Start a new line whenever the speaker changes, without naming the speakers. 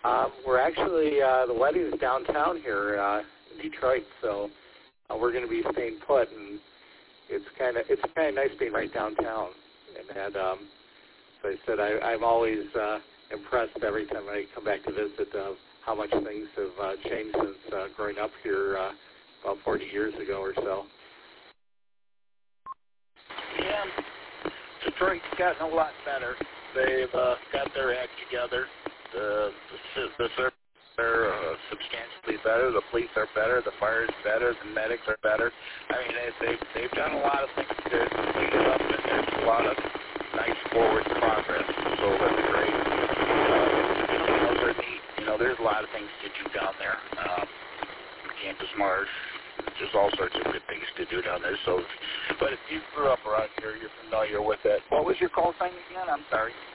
We're actually, the wedding is downtown here in Detroit, so we're going to be staying put, and it's kind of nice being right downtown. And so I said I'm always impressed every time I come back to visit of how much things have changed since growing up here about 40 years ago or so.
Yeah, Detroit's gotten a lot better. They've got their act together. The service are substantially better. The police are better. The fire is better. The medics are better. I mean, they've done a lot of things to clean it up, and there's a lot of nice forward progress. So that's great. Those are neat. You know, there's a lot of things to do down there. Campus Marsh. There's all sorts of good things to do down there. So, but if you grew up around here, you're familiar with it. What was your call sign again? I'm sorry.